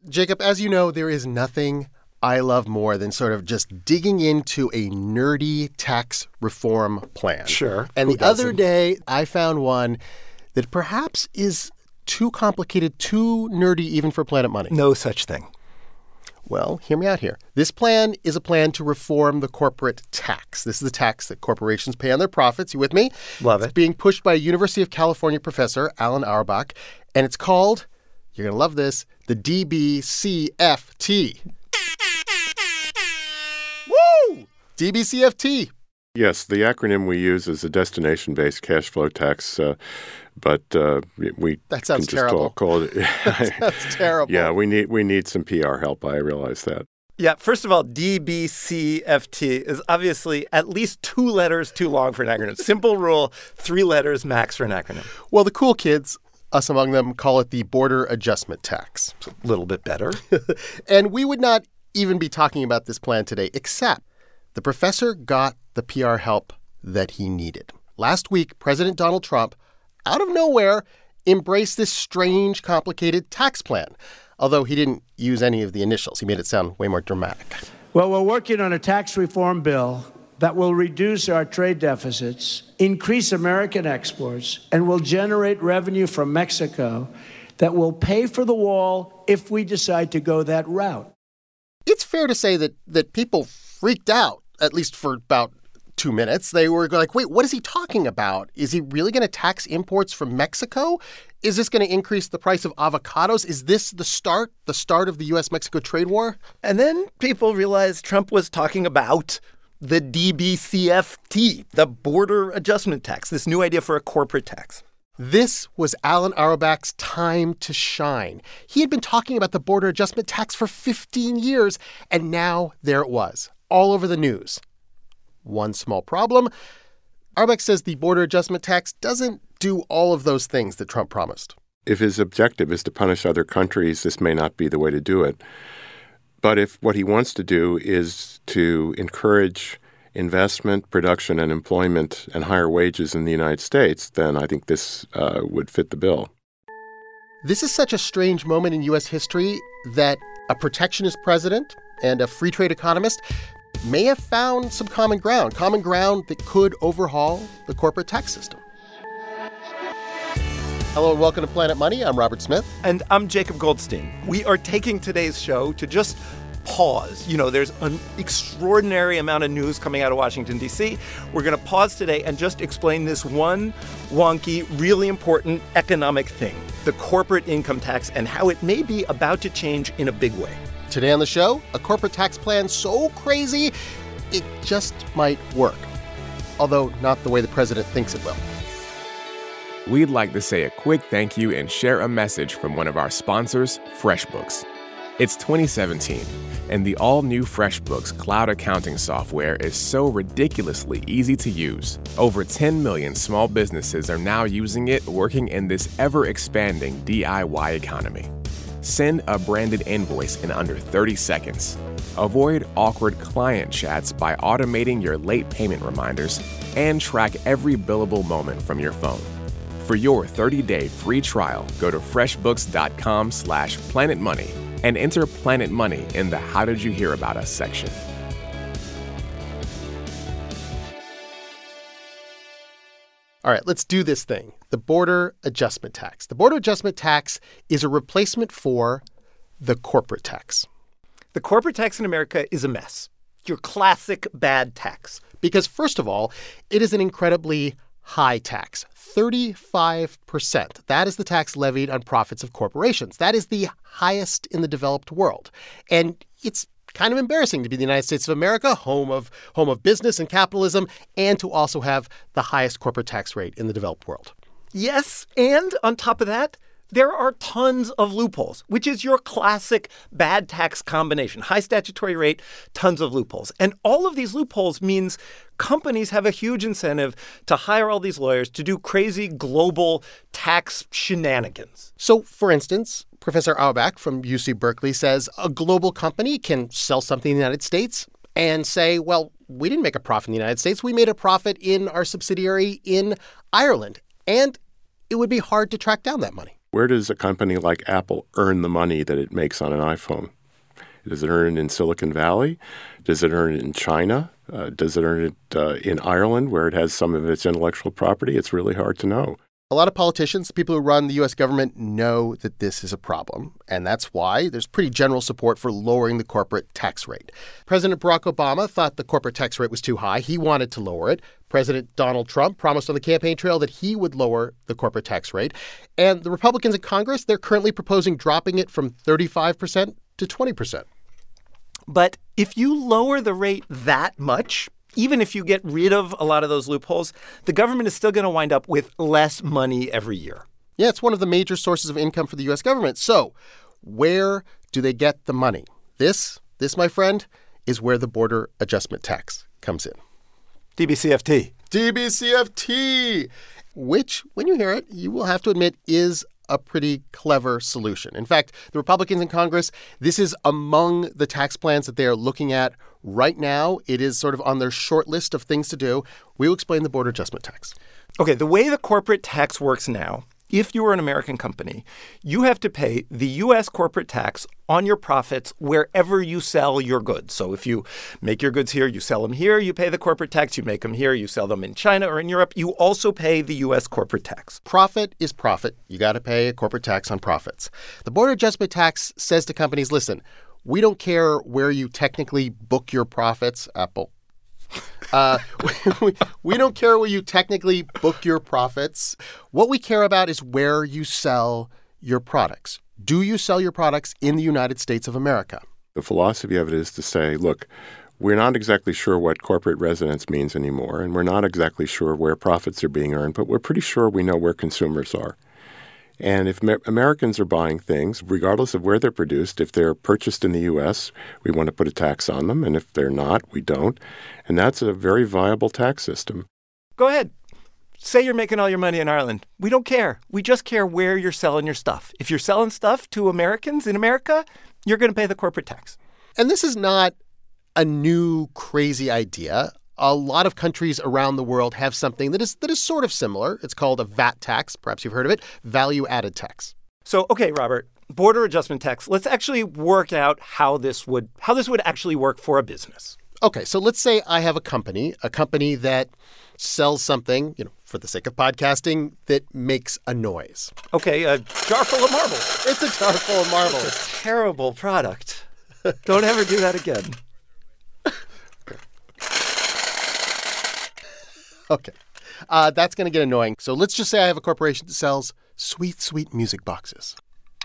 Jacob, as you know, there is nothing I love more than sort of just digging into a nerdy tax reform plan. Sure. And the other day, I found one that perhaps is too complicated, too nerdy even for Planet Money. No such thing. Well, hear me out here. This plan is a plan to reform the corporate tax. This is the tax that corporations pay on their profits. You with me? Love it. It's being pushed by a University of California professor, Alan Auerbach, and it's called, you're going to love this, the DBCFT. Woo! DBCFT. Yes, the acronym we use is a destination-based cash flow tax, but we that sounds can just terrible. call it. That sounds terrible. Yeah, we need some PR help. I realize that. Yeah, first of all, DBCFT is obviously at least 2 letters too long for an acronym. Simple rule, 3 letters max for an acronym. Well, the cool kids, us among them, call it the border adjustment tax. It's a little bit better. And we would not even be talking about this plan today, except the professor got the PR help that he needed. Last week, President Donald Trump, out of nowhere, embraced this strange, complicated tax plan, although he didn't use any of the initials. He made it sound way more dramatic. Well, we're working on a tax reform bill that will reduce our trade deficits, increase American exports, and will generate revenue from Mexico that will pay for the wall if we decide to go that route. It's fair to say that people freaked out, at least for about 2 minutes. They were like, wait, what is he talking about? Is he really going to tax imports from Mexico? Is this going to increase the price of avocados? Is this the start of the U.S.-Mexico trade war? And then people realized Trump was talking about the DBCFT, the border adjustment tax, this new idea for a corporate tax. This was Alan Auerbach's time to shine. He had been talking about the border adjustment tax for 15 years, and now there it was, all over the news. One small problem. Auerbach says the border adjustment tax doesn't do all of those things that Trump promised. If his objective is to punish other countries, this may not be the way to do it. But if what he wants to do is to encourage investment, production, and employment and higher wages in the United States, then I think this would fit the bill. This is such a strange moment in U.S. history that a protectionist president and a free trade economist may have found some common ground that could overhaul the corporate tax system. Hello and welcome to Planet Money. I'm Robert Smith. And I'm Jacob Goldstein. We are taking today's show to just pause. You know, there's an extraordinary amount of news coming out of Washington, D.C. We're going to pause today and just explain this one wonky, really important economic thing, the corporate income tax, and how it may be about to change in a big way. Today on the show, a corporate tax plan so crazy, it just might work. Although not the way the president thinks it will. We'd like to say a quick thank you and share a message from one of our sponsors, FreshBooks. It's 2017, and the all-new FreshBooks cloud accounting software is so ridiculously easy to use. Over 10 million small businesses are now using it, working in this ever-expanding DIY economy. Send a branded invoice in under 30 seconds. Avoid awkward client chats by automating your late payment reminders, and track every billable moment from your phone. For your 30-day free trial, go to freshbooks.com/planetmoney and enter Planet Money in the How Did You Hear About Us section. All right, let's do this thing. The border adjustment tax. The border adjustment tax is a replacement for the corporate tax. The corporate tax in America is a mess. Your classic bad tax. Because, first of all, it is an incredibly high tax, 35%. That is the tax levied on profits of corporations. That is the highest in the developed world. And it's kind of embarrassing to be the United States of America, home of business and capitalism, and to also have the highest corporate tax rate in the developed world. Yes, and on top of that, there are tons of loopholes, which is your classic bad tax combination. High statutory rate, tons of loopholes. And all of these loopholes means companies have a huge incentive to hire all these lawyers to do crazy global tax shenanigans. So, for instance, Professor Auerbach from UC Berkeley says a global company can sell something in the United States and say, well, we didn't make a profit in the United States. We made a profit in our subsidiary in Ireland. And it would be hard to track down that money. Where does a company like Apple earn the money that it makes on an iPhone? Does it earn it in Silicon Valley? Does it earn it in China? Does it earn it in Ireland, where it has some of its intellectual property? It's really hard to know. A lot of politicians, people who run the U.S. government, know that this is a problem, and that's why there's pretty general support for lowering the corporate tax rate. President Barack Obama thought the corporate tax rate was too high. He wanted to lower it. President Donald Trump promised on the campaign trail that he would lower the corporate tax rate. And the Republicans in Congress, they're currently proposing dropping it from 35% to 20%. But if you lower the rate that much, even if you get rid of a lot of those loopholes, the government is still going to wind up with less money every year. Yeah, it's one of the major sources of income for the U.S. government. So where do they get the money? This, my friend, is where the border adjustment tax comes in. DBCFT. DBCFT, which, when you hear it, you will have to admit is a pretty clever solution. In fact, the Republicans in Congress, this is among the tax plans that they are looking at right now. It is sort of on their short list of things to do. We will explain the border adjustment tax. Okay, the way the corporate tax works now, if you are an American company, you have to pay the U.S. corporate tax on your profits wherever you sell your goods. So if you make your goods here, you sell them here, you pay the corporate tax. You make them here, you sell them in China or in Europe, you also pay the U.S. corporate tax. Profit is profit. You got to pay a corporate tax on profits. The border adjustment tax says to companies, listen, we don't care where you technically book your profits, Apple. We don't care where you technically book your profits. What we care about is where you sell your products. Do you sell your products in the United States of America? The philosophy of it is to say, look, we're not exactly sure what corporate residence means anymore, and we're not exactly sure where profits are being earned, but we're pretty sure we know where consumers are. And if Americans are buying things, regardless of where they're produced, if they're purchased in the U.S., we want to put a tax on them. And if they're not, we don't. And that's a very viable tax system. Go ahead. Say you're making all your money in Ireland. We don't care. We just care where you're selling your stuff. If you're selling stuff to Americans in America, you're going to pay the corporate tax. And this is not a new crazy idea. A lot of countries around the world have something that is sort of similar. It's called a VAT tax. Perhaps you've heard of it. Value-added tax. So, okay, Robert, border adjustment tax. Let's actually work out how this would actually work for a business. Okay, so let's say I have a company that sells something, for the sake of podcasting, that makes a noise. Okay, a jar full of marbles. It's a jar full of marbles. It's a terrible product. Don't ever do that again. Okay. That's going to get annoying. So let's just say I have a corporation that sells sweet, sweet music boxes.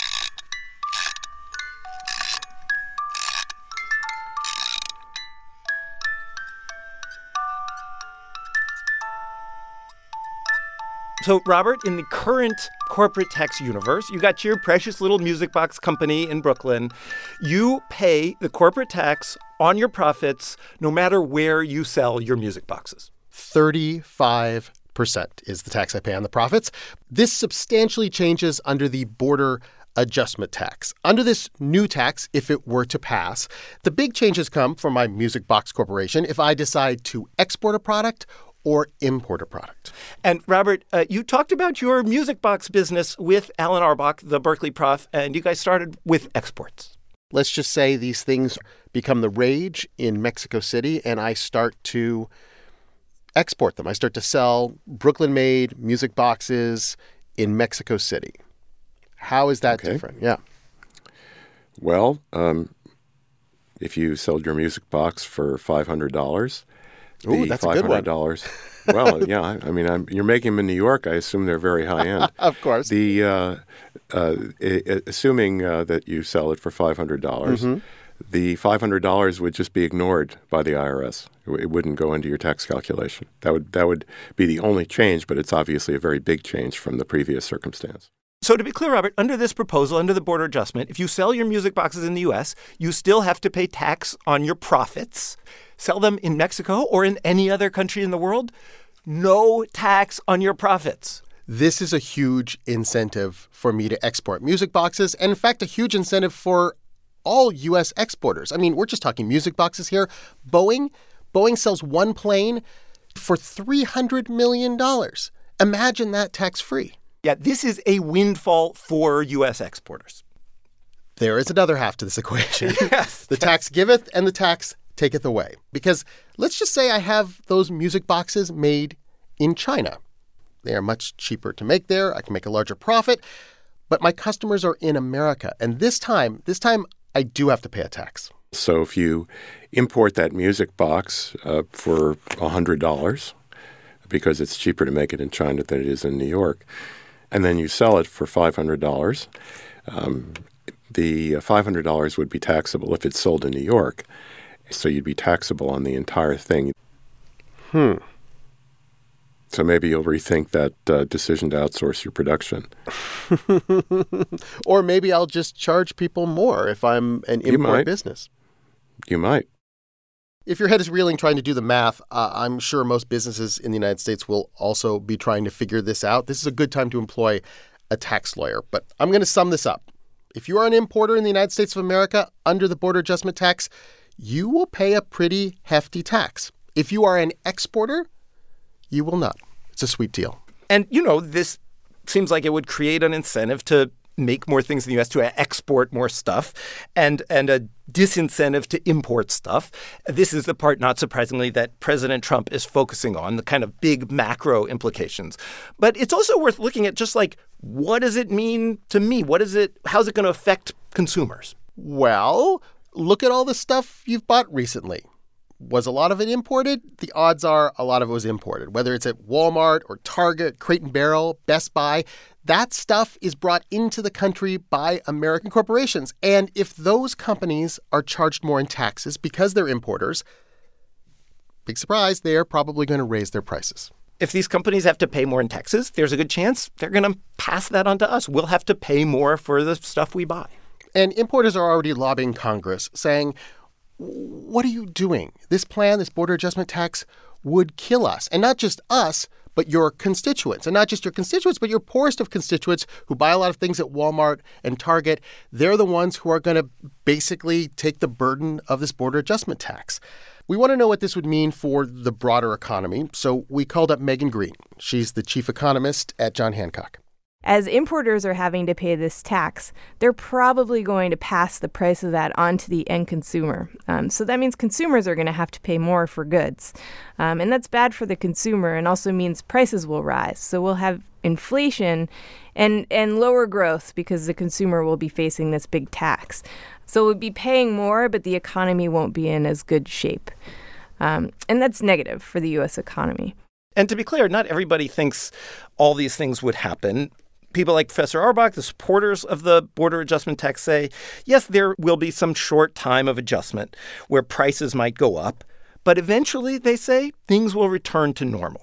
So, Robert, in the current corporate tax universe, you got your precious little music box company in Brooklyn. You pay the corporate tax on your profits no matter where you sell your music boxes. 35% is the tax I pay on the profits. This substantially changes under the border adjustment tax. Under this new tax, if it were to pass, the big changes come for my music box corporation if I decide to export a product or import a product. And Robert, you talked about your music box business with Alan Auerbach, the Berkeley prof, and you guys started with exports. Let's just say these things become the rage in Mexico City, and I start to export them. I start to sell Brooklyn-made music boxes in Mexico City. How is that different? Yeah. Well, if you sold your music box for $500, ooh, that's a good one. Well, yeah. I mean, you're making them in New York. I assume they're very high end. Of course. Assuming that you sell it for $500, the $500 would just be ignored by the IRS. It wouldn't go into your tax calculation. That would be the only change, but it's obviously a very big change from the previous circumstance. So to be clear, Robert, under this proposal, under the border adjustment, if you sell your music boxes in the U.S., you still have to pay tax on your profits. Sell them in Mexico or in any other country in the world, no tax on your profits. This is a huge incentive for me to export music boxes, and in fact, a huge incentive for all U.S. exporters. I mean, we're just talking music boxes here. Boeing sells one plane for $300 million. Imagine that tax-free. Yeah, this is a windfall for U.S. exporters. There is another half to this equation. Yes. The tax giveth and the tax taketh away. Because let's just say I have those music boxes made in China. They are much cheaper to make there. I can make a larger profit. But my customers are in America. And this time, I do have to pay a tax. So if you import that music box for $100 because it's cheaper to make it in China than it is in New York, and then you sell it for $500, the $500 would be taxable if it's sold in New York. So you'd be taxable on the entire thing. So maybe you'll rethink that decision to outsource your production. Or maybe I'll just charge people more if I'm an import business. You might. If your head is reeling trying to do the math, I'm sure most businesses in the United States will also be trying to figure this out. This is a good time to employ a tax lawyer. But I'm going to sum this up. If you are an importer in the United States of America under the border adjustment tax, you will pay a pretty hefty tax. If you are an exporter, you will not. It's a sweet deal. And, this seems like it would create an incentive to make more things in the U.S., to export more stuff, and a disincentive to import stuff. This is the part, not surprisingly, that President Trump is focusing on, the kind of big macro implications. But it's also worth looking at just like, what does it mean to me? How's it going to affect consumers? Well, look at all the stuff you've bought recently. Was a lot of it imported? The odds are a lot of it was imported. Whether it's at Walmart or Target, Crate & Barrel, Best Buy, that stuff is brought into the country by American corporations. And if those companies are charged more in taxes because they're importers, big surprise, they're probably going to raise their prices. If these companies have to pay more in taxes, there's a good chance they're going to pass that on to us. We'll have to pay more for the stuff we buy. And importers are already lobbying Congress, saying, what are you doing? This plan, this border adjustment tax, would kill us. And not just us, but your constituents. And not just your constituents, but your poorest of constituents who buy a lot of things at Walmart and Target. They're the ones who are going to basically take the burden of this border adjustment tax. We want to know what this would mean for the broader economy. So we called up Megan Green. She's the chief economist at John Hancock. As importers are having to pay this tax, they're probably going to pass the price of that on to the end consumer. So that means consumers are going to have to pay more for goods. And that's bad for the consumer and also means prices will rise. So we'll have inflation and lower growth because the consumer will be facing this big tax. So we'll be paying more, but the economy won't be in as good shape. And that's negative for the U.S. economy. And to be clear, not everybody thinks all these things would happen. People like Professor Auerbach, the supporters of the border adjustment tax, say, yes, there will be some short time of adjustment where prices might go up. But eventually, they say, things will return to normal.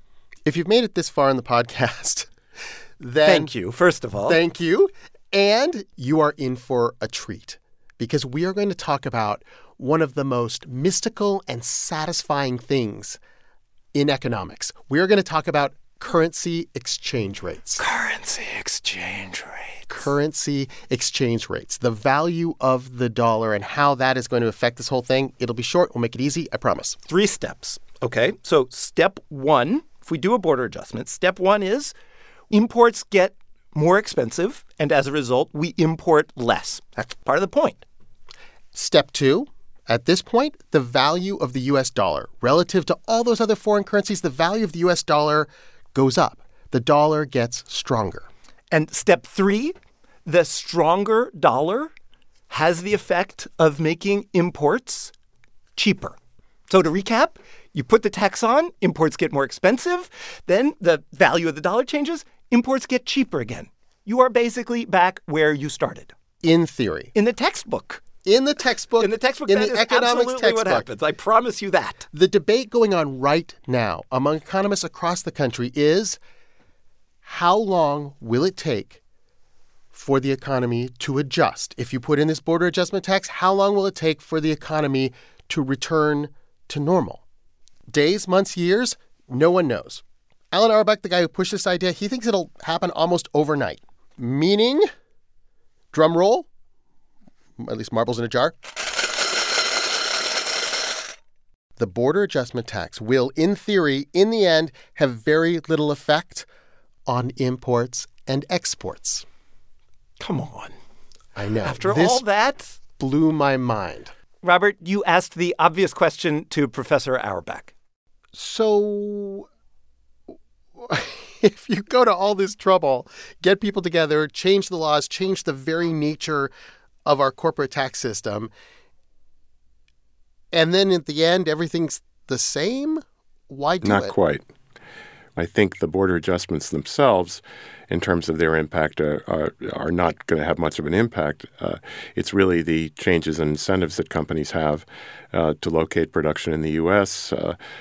If you've made it this far in the podcast, then... Thank you, first of all. Thank you. And you are in for a treat because we are going to talk about one of the most mystical and satisfying things in economics. We are going to talk about currency exchange rates. Currency exchange rates. Currency exchange rates. The value of the dollar and how that is going to affect this whole thing. It'll be short. We'll make it easy. I promise. 3 steps. Okay. So step 1, if we do a border adjustment, step 1 is imports get more expensive. And as a result, we import less. That's part of the point. Step 2. At this point, the value of the U.S. dollar relative to all those other foreign currencies, the value of the U.S. dollar goes up. The dollar gets stronger. And step 3, the stronger dollar has the effect of making imports cheaper. So to recap, you put the tax on, imports get more expensive. Then the value of the dollar changes, imports get cheaper again. You are basically back where you started. In theory. In the textbook. In the textbook. In the textbook, in that the is economics absolutely textbook. what happens. I promise you that. The debate going on right now among economists across the country is how long will it take for the economy to adjust? If you put in this border adjustment tax, how long will it take for the economy to return to normal? Days, months, years? No one knows. Alan Auerbach, the guy who pushed this idea, he thinks it'll happen almost overnight. Meaning, drum roll, at least marbles in a jar. The border adjustment tax will, in theory, in the end, have very little effect on imports and exports. Come on. I know. After this all that? blew my mind. Robert, you asked the obvious question to Professor Auerbach. So if you go to all this trouble, get people together, change the laws, change the very nature of our corporate tax system, and then at the end, everything's the same, why do it? Not quite. I think the border adjustments themselves, in terms of their impact, are not going to have much of an impact. It's really the changes in incentives that companies have to locate production in the U.S.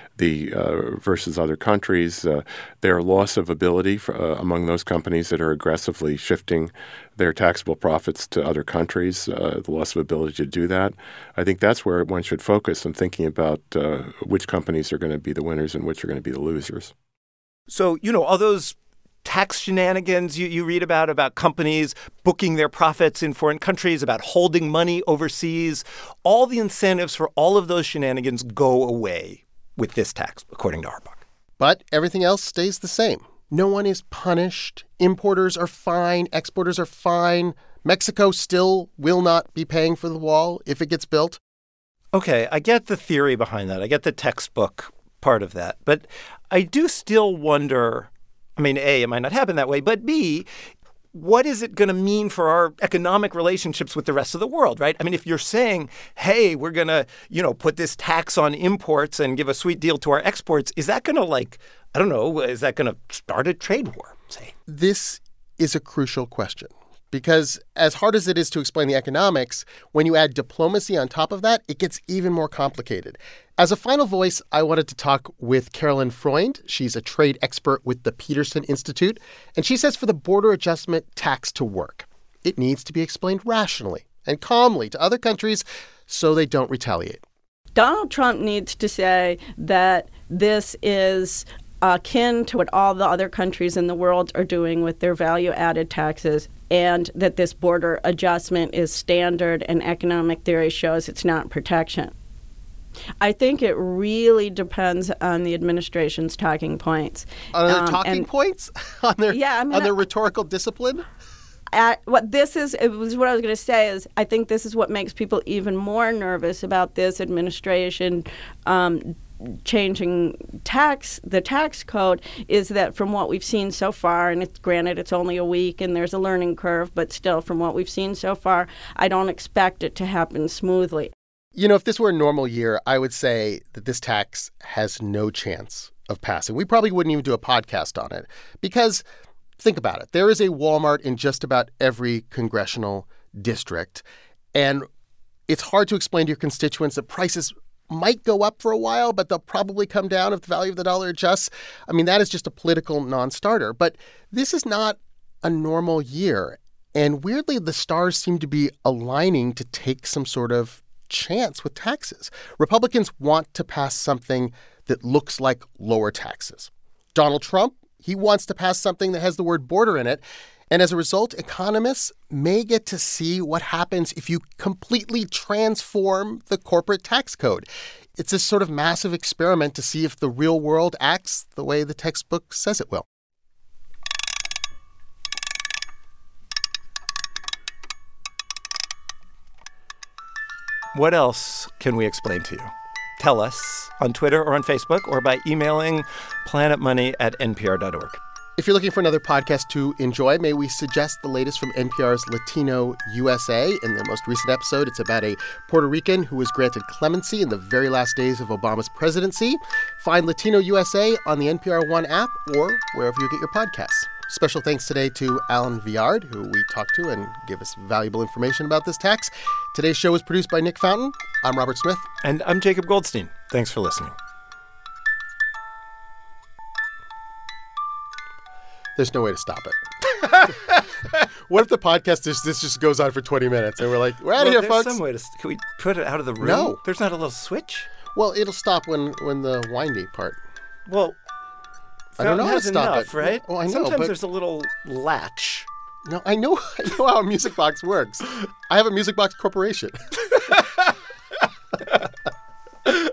Versus other countries. Their loss of ability among those companies that are aggressively shifting their taxable profits to other countries, the loss of ability to do that. I think that's where one should focus on thinking about which companies are going to be the winners and which are going to be the losers. So, all those tax shenanigans you read about companies booking their profits in foreign countries, about holding money overseas, all the incentives for all of those shenanigans go away with this tax, according to Auerbach. But everything else stays the same. No one is punished. Importers are fine. Exporters are fine. Mexico still will not be paying for the wall if it gets built. Okay, I get the theory behind that. I get the textbook part of that. But I do still wonder, A, it might not happen that way, but B, what is it going to mean for our economic relationships with the rest of the world, right? If you're saying, hey, we're going to, put this tax on imports and give a sweet deal to our exports, is that going to, is that going to start a trade war, say? This is a crucial question because as hard as it is to explain the economics, when you add diplomacy on top of that, it gets even more complicated. As a final voice, I wanted to talk with Carolyn Freund. She's a trade expert with the Peterson Institute, and she says for the border adjustment tax to work, it needs to be explained rationally and calmly to other countries so they don't retaliate. Donald Trump needs to say that this is akin to what all the other countries in the world are doing with their value-added taxes, and that this border adjustment is standard and economic theory shows it's not protection. I think it really depends on the administration's talking points. On their talking points? On their rhetorical discipline? It was what I was going to say is I think this is what makes people even more nervous about this administration changing the tax code is that from what we've seen so far, and it's only a week and there's a learning curve, but still from what we've seen so far, I don't expect it to happen smoothly. If this were a normal year, I would say that this tax has no chance of passing. We probably wouldn't even do a podcast on it because think about it. There is a Walmart in just about every congressional district, and it's hard to explain to your constituents that prices might go up for a while, but they'll probably come down if the value of the dollar adjusts. That is just a political non-starter. But this is not a normal year. And weirdly, the stars seem to be aligning to take some sort of chance with taxes. Republicans want to pass something that looks like lower taxes. Donald Trump, he wants to pass something that has the word border in it. And as a result, economists may get to see what happens if you completely transform the corporate tax code. It's a sort of massive experiment to see if the real world acts the way the textbook says it will. What else can we explain to you? Tell us on Twitter or on Facebook or by emailing planetmoney@npr.org. If you're looking for another podcast to enjoy, may we suggest the latest from NPR's Latino USA. In the most recent episode, it's about a Puerto Rican who was granted clemency in the very last days of Obama's presidency. Find Latino USA on the NPR One app or wherever you get your podcasts. Special thanks today to Alan Viard, who we talked to and gave us valuable information about this tax. Today's show was produced by Nick Fountain. I'm Robert Smith. And I'm Jacob Goldstein. Thanks for listening. There's no way to stop it. What if the podcast this just goes on for 20 minutes and we're like, we're out of here, folks? There's some way to... Can we put it out of the room? No. There's not a little switch? Well, it'll stop when the windy part. Well, I don't know how to stop enough, it. Right? Well, I know, Sometimes but there's a little latch. No, I know how a Music Box works. I have a Music Box Corporation.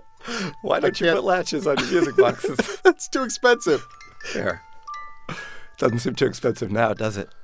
Why don't you put latches on your music boxes? It's too expensive. There. Doesn't seem too expensive now, does it?